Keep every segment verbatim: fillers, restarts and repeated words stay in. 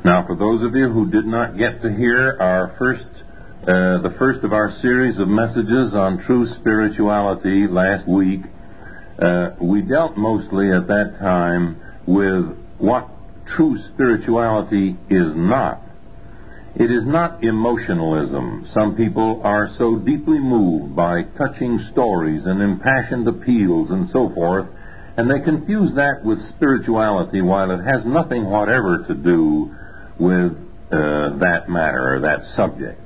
Now, for those of you who did not get to hear our first, uh, the first of our series of messages on true spirituality last week, uh, we dealt mostly at that time with what true spirituality is not. It is not emotionalism. Some people are so deeply moved by touching stories and impassioned appeals and so forth, and they confuse that with spirituality while it has nothing whatever to do with uh, that matter or that subject.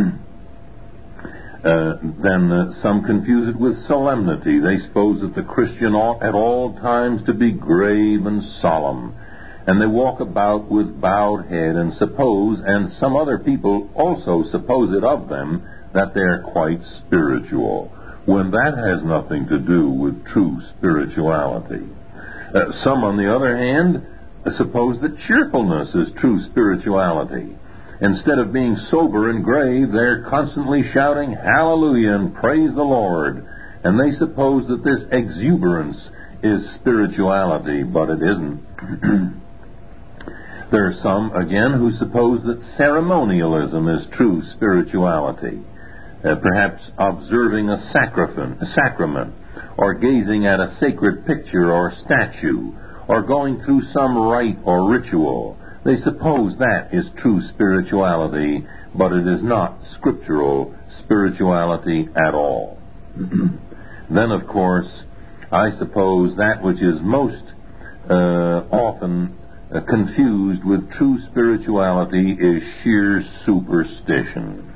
uh, then uh, some confuse it with solemnity. They suppose that the Christian ought at all times to be grave and solemn, and they walk about with bowed head and suppose, and some other people also suppose it of them, that they are quite spiritual, when that has nothing to do with true spirituality. Uh, some, on the other hand, suppose that cheerfulness is true spirituality. Instead of being sober and grave, they're constantly shouting hallelujah and praise the Lord, and they suppose that this exuberance is spirituality, but it isn't. There are some, again, who suppose that ceremonialism is true spirituality, uh, perhaps observing a sacrament, a sacrament, or gazing at a sacred picture or statue, or going through some rite or ritual. They suppose that is true spirituality, but it is not scriptural spirituality at all. Then, of course, I suppose that which is most uh, often uh, confused with true spirituality is sheer superstition.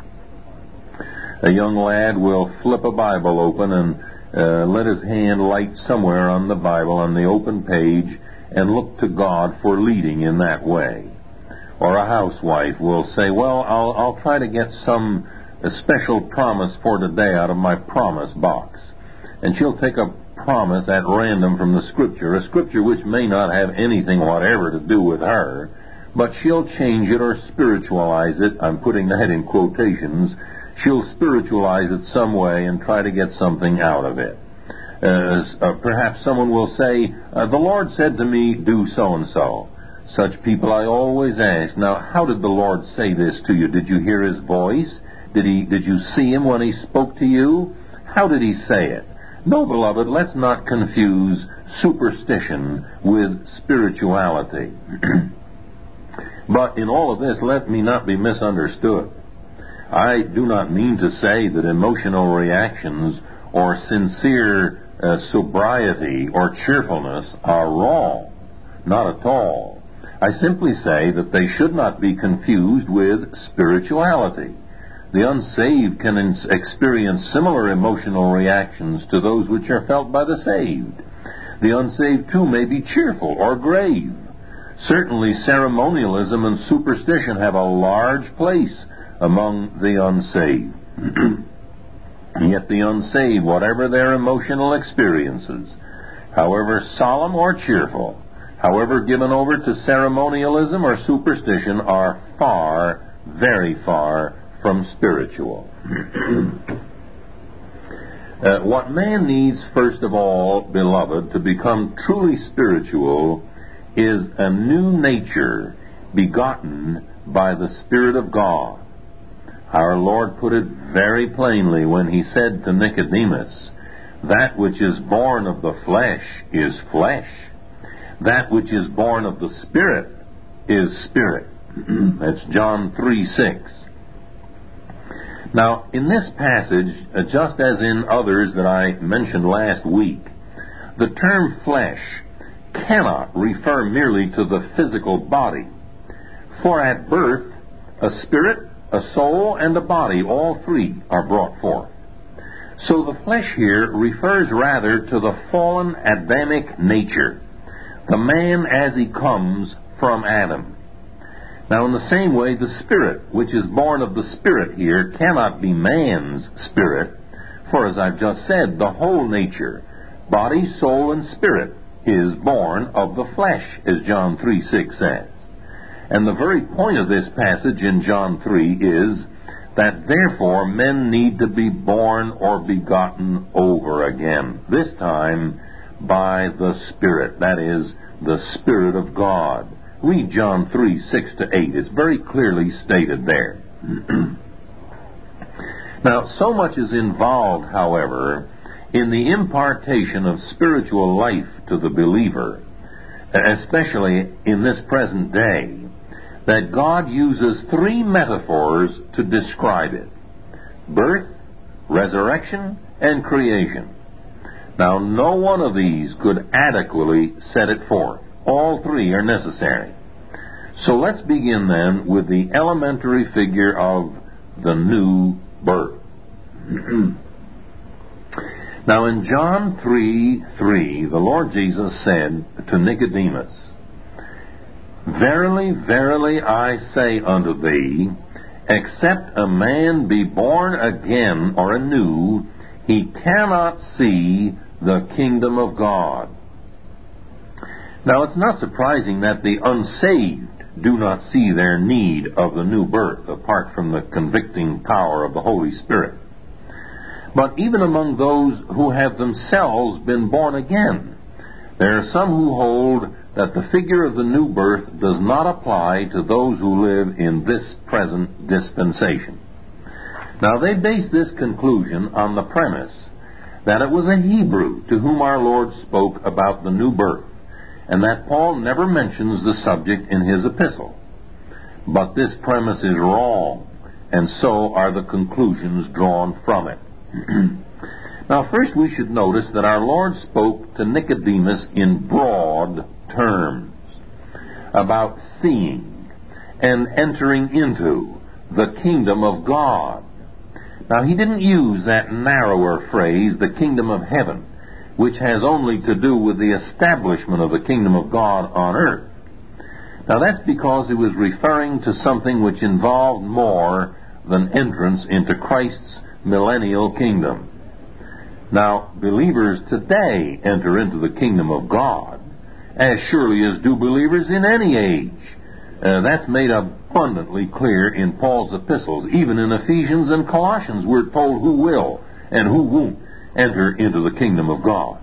A young lad will flip a Bible open and uh, let his hand light somewhere on the Bible on the open page and look to God for leading in that way. Or a housewife will say, well, I'll, I'll try to get some a special promise for today out of my promise box. And she'll take a promise at random from the Scripture, a Scripture which may not have anything whatever to do with her, but she'll change it or spiritualize it. I'm putting that in quotations. She'll spiritualize it some way and try to get something out of it. Uh, uh, perhaps someone will say, uh, the Lord said to me, do so-and-so. Such people I always ask, now, how did the Lord say this to you? Did you hear His voice? Did he? Did you see Him when He spoke to you? How did He say it? No, beloved, let's not confuse superstition with spirituality. But in all of this, let me not be misunderstood. I do not mean to say that emotional reactions or sincere uh, sobriety or cheerfulness are wrong. Not at all. I simply say that they should not be confused with spirituality. The unsaved can ins- experience similar emotional reactions to those which are felt by the saved. The unsaved, too, may be cheerful or grave. Certainly, ceremonialism and superstition have a large place among the unsaved. Yet the unsaved, whatever their emotional experiences, however solemn or cheerful, however given over to ceremonialism or superstition, are far, very far from spiritual. uh, what man needs, first of all, beloved, to become truly spiritual is a new nature begotten by the Spirit of God. Our Lord put it very plainly when He said to Nicodemus, that which is born of the flesh is flesh. That which is born of the Spirit is spirit. That's John three six. Now, in this passage, uh, just as in others that I mentioned last week, the term flesh cannot refer merely to the physical body. For at birth, a spirit, a soul, and a body, all three are brought forth. So the flesh here refers rather to the fallen Adamic nature, the man as he comes from Adam. Now, in the same way, the spirit, which is born of the Spirit here, cannot be man's spirit, for as I've just said, the whole nature, body, soul, and spirit, is born of the flesh, as John three six says. And the very point of this passage in John three is that therefore men need to be born or begotten over again, this time by the Spirit, that is, the Spirit of God, read John three, six to eight. It's very clearly stated there. Now, so much is involved, however, in the impartation of spiritual life to the believer, especially in this present day, that God uses three metaphors to describe it: birth, resurrection, and creation. Now, no one of these could adequately set it forth. All three are necessary. So let's begin then with the elementary figure of the new birth. Now, in John three three, the Lord Jesus said to Nicodemus, "Verily, verily, I say unto thee, except a man be born again or anew, he cannot see the kingdom of God." Now, it's not surprising that the unsaved do not see their need of the new birth apart from the convicting power of the Holy Spirit. But even among those who have themselves been born again, there are some who hold that the figure of the new birth does not apply to those who live in this present dispensation. Now, they base this conclusion on the premise that it was a Hebrew to whom our Lord spoke about the new birth, and that Paul never mentions the subject in his epistle. But this premise is wrong, and so are the conclusions drawn from it. Now, first we should notice that our Lord spoke to Nicodemus in broad terms about seeing and entering into the kingdom of God. Now, he didn't use that narrower phrase, the kingdom of heaven, which has only to do with the establishment of the kingdom of God on earth. Now, that's because he was referring to something which involved more than entrance into Christ's millennial kingdom. Now, believers today enter into the kingdom of God as surely as do believers in any age. Uh, that's made abundantly clear in Paul's epistles. Even in Ephesians and Colossians, we're told who will and who won't enter into the kingdom of God.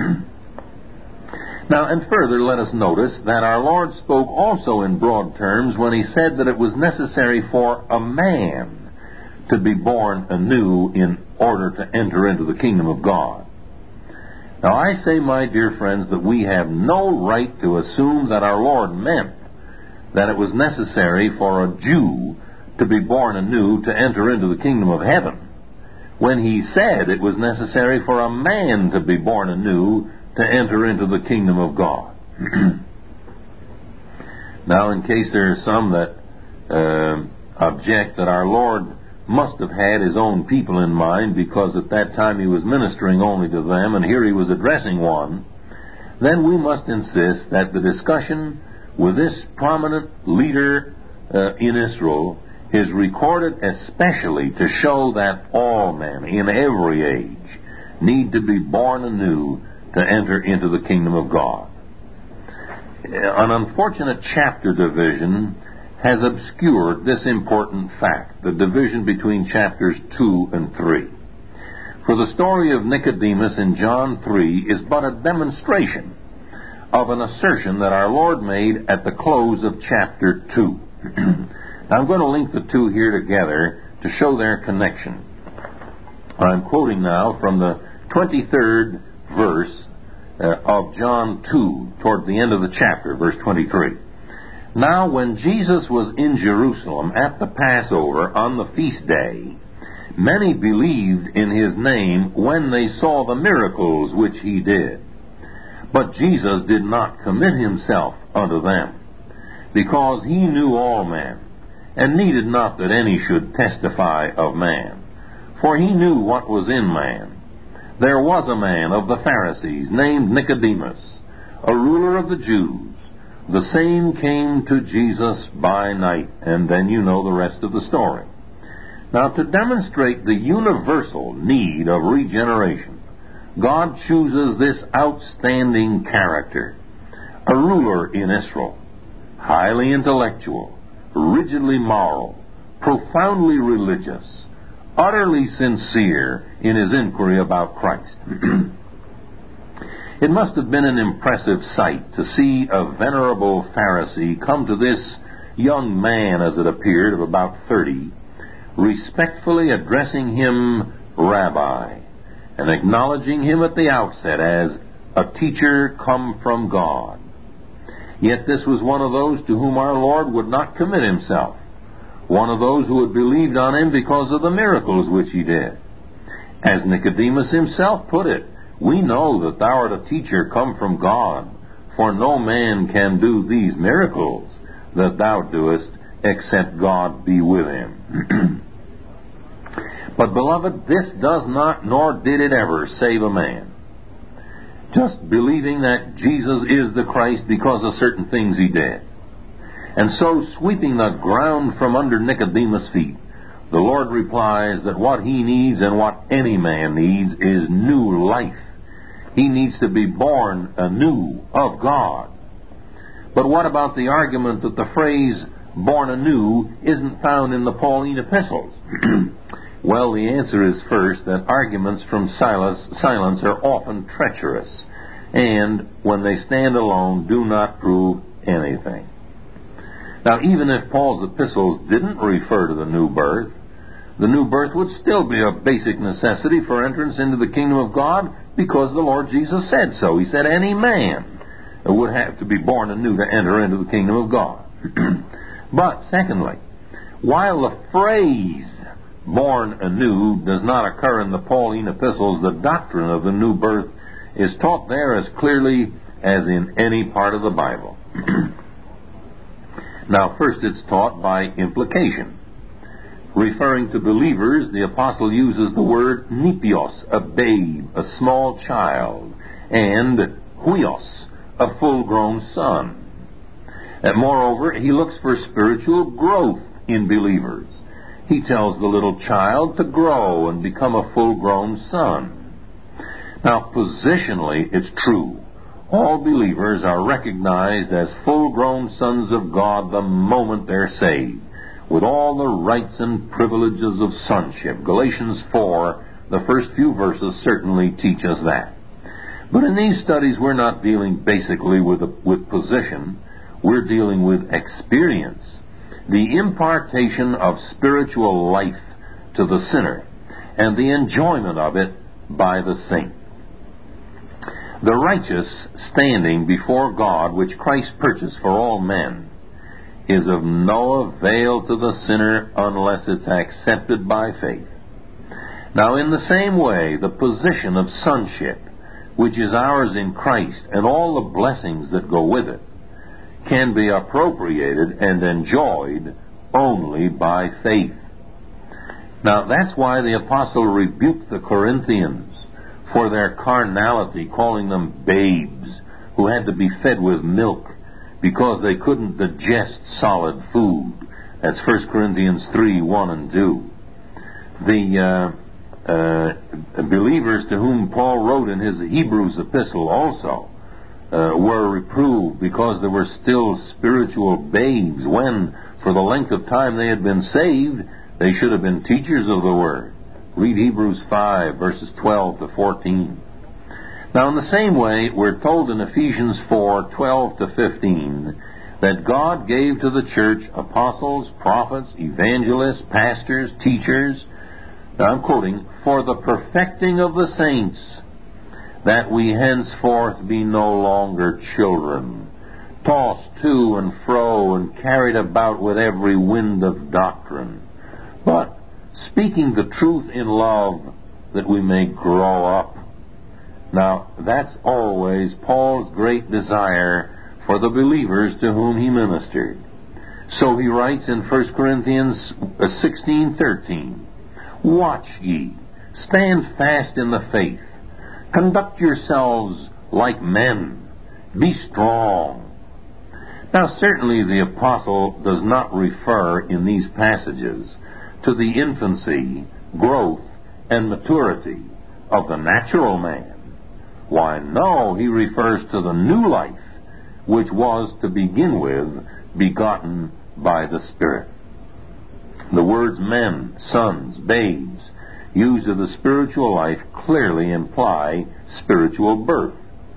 Now, and further, let us notice that our Lord spoke also in broad terms when he said that it was necessary for a man to be born anew in order to enter into the kingdom of God. Now, I say, my dear friends, that we have no right to assume that our Lord meant that it was necessary for a Jew to be born anew to enter into the kingdom of heaven, when he said it was necessary for a man to be born anew to enter into the kingdom of God. Now, in case there are some that uh, object that our Lord must have had his own people in mind because at that time he was ministering only to them and here he was addressing one, then we must insist that the discussion with this prominent leader uh, in Israel is recorded especially to show that all men in every age need to be born anew to enter into the kingdom of God. An unfortunate chapter division has obscured this important fact, the division between chapters two and three. For the story of Nicodemus in John three is but a demonstration of an assertion that our Lord made at the close of chapter two. Now, I'm going to link the two here together to show their connection. I'm quoting now from the twenty-third verse uh, of John two, toward the end of the chapter, verse twenty-three. "Now when Jesus was in Jerusalem at the Passover on the feast day, many believed in his name when they saw the miracles which he did. But Jesus did not commit himself unto them, because he knew all men, and needed not that any should testify of man. For he knew what was in man. There was a man of the Pharisees named Nicodemus, a ruler of the Jews. The same came to Jesus by night." And then you know the rest of the story. Now, to demonstrate the universal need of regeneration, God chooses this outstanding character, a ruler in Israel, highly intellectual, rigidly moral, profoundly religious, utterly sincere in his inquiry about Christ. It must have been an impressive sight to see a venerable Pharisee come to this young man, as it appeared, of about thirty, respectfully addressing him Rabbi, and acknowledging him at the outset as a teacher come from God. Yet this was one of those to whom our Lord would not commit himself, one of those who had believed on him because of the miracles which he did. As Nicodemus himself put it, we know that thou art a teacher come from God, for no man can do these miracles that thou doest, except God be with him. But, beloved, this does not, nor did it ever, save a man. Just believing that Jesus is the Christ because of certain things he did. And so, sweeping the ground from under Nicodemus' feet, the Lord replies that what he needs and what any man needs is new life. He needs to be born anew of God. But what about the argument that the phrase born anew isn't found in the Pauline epistles? Well, the answer is first that arguments from silence are often treacherous, and when they stand alone do not prove anything. Now, even if Paul's epistles didn't refer to the new birth, the new birth would still be a basic necessity for entrance into the kingdom of God, because the Lord Jesus said so. He said any man would have to be born anew to enter into the kingdom of God. But, secondly, while the phrase born anew does not occur in the Pauline epistles, the doctrine of the new birth is taught there as clearly as in any part of the Bible. Now, first it's taught by implication. Referring to believers, the apostle uses the word nepios, a babe, a small child, and huios, a full-grown son. And moreover, he looks for spiritual growth in believers. He tells the little child to grow and become a full-grown son. Now, positionally, it's true. All believers are recognized as full-grown sons of God the moment they're saved, with all the rights and privileges of sonship. Galatians four, the first few verses, certainly teach us that. But in these studies, we're not dealing basically with, with position. We're dealing with experience, the impartation of spiritual life to the sinner, and the enjoyment of it by the saint. The righteous standing before God, which Christ purchased for all men, is of no avail to the sinner unless it's accepted by faith. Now, in the same way, the position of sonship, which is ours in Christ, and all the blessings that go with it, can be appropriated and enjoyed only by faith. Now, that's why the apostle rebuked the Corinthians for their carnality, calling them babes who had to be fed with milk because they couldn't digest solid food. That's First Corinthians three, one and two. The uh, uh, believers to whom Paul wrote in his Hebrews epistle also uh, were reproved because they were still spiritual babes when, for the length of time they had been saved, they should have been teachers of the Word. Read Hebrews five, verses twelve to fourteen. Now, in the same way, we're told in Ephesians four, twelve to fifteen, that God gave to the church apostles, prophets, evangelists, pastors, teachers, now I'm quoting, for the perfecting of the saints, that we henceforth be no longer children, tossed to and fro and carried about with every wind of doctrine, but speaking the truth in love, that we may grow up. Now, that's always Paul's great desire for the believers to whom he ministered. So he writes in First Corinthians sixteen thirteen, watch ye, stand fast in the faith, conduct yourselves like men, be strong. Now, certainly the apostle does not refer in these passages to the infancy, growth, and maturity of the natural man. Why, no, he refers to the new life, which was, to begin with, begotten by the Spirit. The words men, sons, babes, used of the spiritual life clearly imply spiritual birth.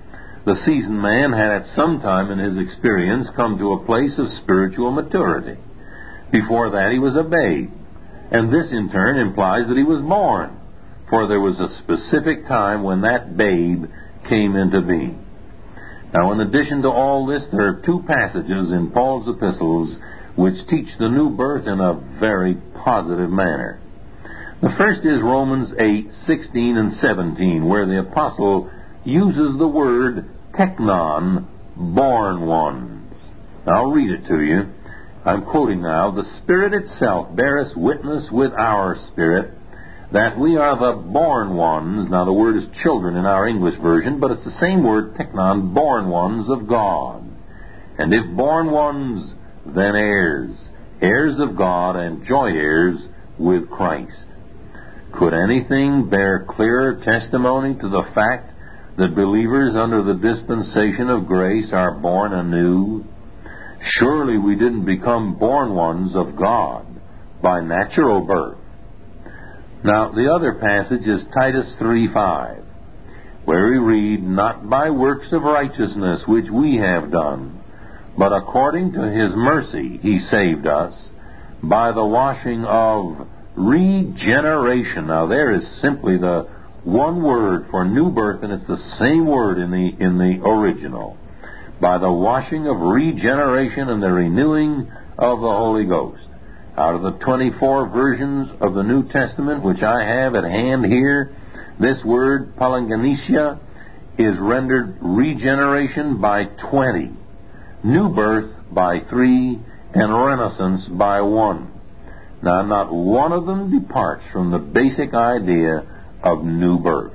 The seasoned man had at some time in his experience come to a place of spiritual maturity. Before that he was a babe, and this in turn implies that he was born, for there was a specific time when that babe came into being. Now, in addition to all this, there are two passages in Paul's epistles which teach the new birth in a very positive manner. The first is Romans eight, sixteen and seventeen, where the apostle uses the word teknon, born ones. I'll read it to you. I'm quoting now, "The Spirit itself beareth witness with our spirit that we are the born ones." Now the word is children in our English version, but it's the same word, teknon, born ones of God. "And if born ones, then heirs, heirs of God and joint heirs with Christ." Could anything bear clearer testimony to the fact that believers under the dispensation of grace are born anew? Surely we didn't become born ones of God by natural birth. Now, the other passage is Titus three five, where we read, "Not by works of righteousness which we have done, but according to His mercy He saved us, by the washing of regeneration." Now, there is simply the one word for new birth, and it's the same word in the in the original. "By the washing of regeneration and the renewing of the Holy Ghost." Out of the twenty-four versions of the New Testament which I have at hand here, this word, palingenesia, is rendered regeneration by twenty, new birth by three, and renaissance by one. Now, not one of them departs from the basic idea of new birth.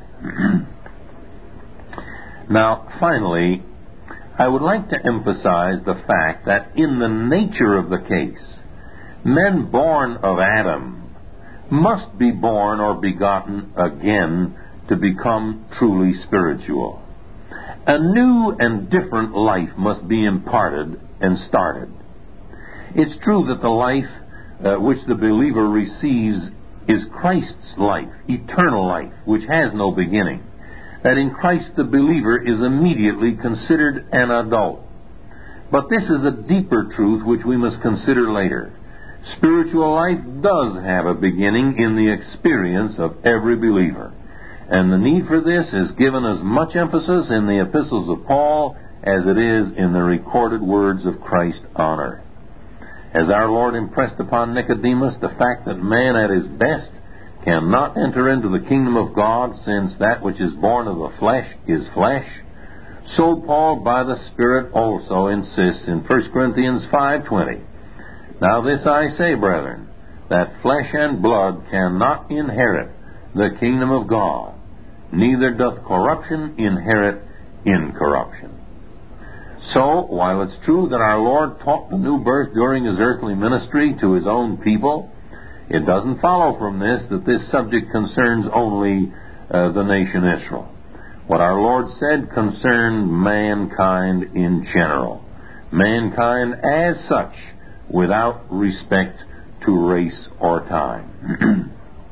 Now, finally, I would like to emphasize the fact that in the nature of the case, men born of Adam must be born or begotten again to become truly spiritual. A new and different life must be imparted and started. It's true that the life uh, which the believer receives is Christ's life, eternal life, which has no beginning. That in Christ the believer is immediately considered an adult. But this is a deeper truth which we must consider later. Spiritual life does have a beginning in the experience of every believer. And the need for this is given as much emphasis in the epistles of Paul as it is in the recorded words of Christ on earth. As our Lord impressed upon Nicodemus the fact that man at his best cannot enter into the kingdom of God, since that which is born of the flesh is flesh, so Paul by the Spirit also insists in First Corinthians five twenty, "Now this I say, brethren, that flesh and blood cannot inherit the kingdom of God, neither doth corruption inherit incorruption." So, while it's true that our Lord taught the new birth during His earthly ministry to His own people, it doesn't follow from this that this subject concerns only uh, the nation Israel. What our Lord said concerned mankind in general, mankind as such, without respect to race or time.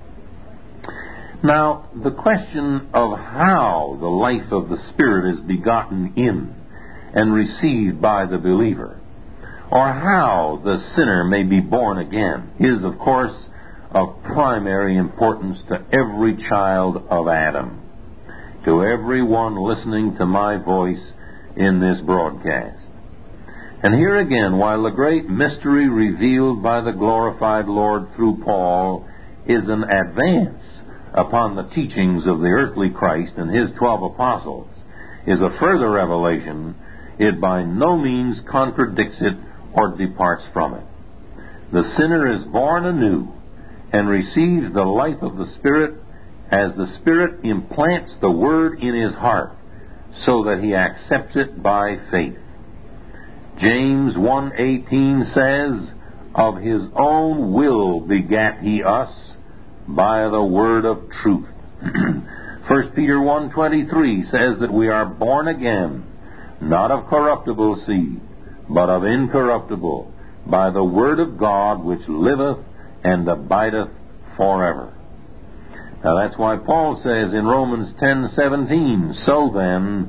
Now, the question of how the life of the Spirit is begotten in and received by the believer, or how the sinner may be born again, is, of course, of primary importance to every child of Adam, to everyone listening to my voice in this broadcast. And here again, while the great mystery revealed by the glorified Lord through Paul is an advance upon the teachings of the earthly Christ and His twelve apostles, is a further revelation, it by no means contradicts it or departs from it. The sinner is born anew and receives the life of the Spirit as the Spirit implants the Word in his heart so that he accepts it by faith. James one eighteen says, "Of His own will begat He us by the word of truth." First Peter one twenty-three says that we are born again, not of corruptible seed, but of incorruptible, by the word of God which liveth and abideth forever. Now that's why Paul says in Romans ten seventeen, "So then,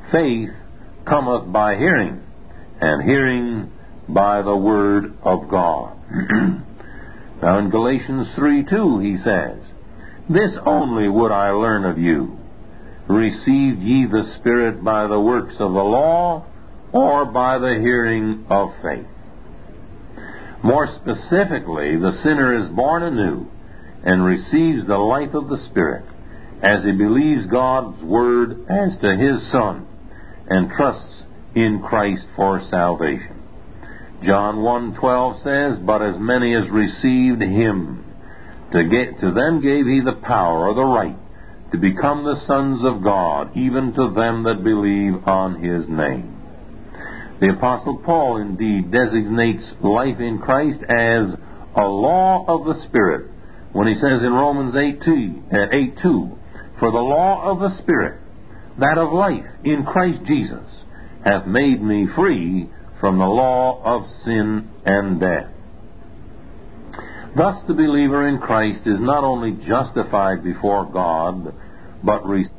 faith cometh by hearing, and hearing by the word of God. Now in Galatians three two he says, This only would I learn of you. Received ye the Spirit by the works of the law, or by the hearing of faith? More specifically, the sinner is born anew and receives the life of the Spirit as he believes God's word as to his Son and trusts in Christ for salvation. John one twelve says, But as many as received him, to, get, to them gave he the power or the right to become the sons of God, even to them that believe on his name. The Apostle Paul indeed designates life in Christ as a law of the Spirit when he says in Romans eight two, For the law of the Spirit, that of life in Christ Jesus, hath made me free from the law of sin and death. Thus the believer in Christ is not only justified before God, but received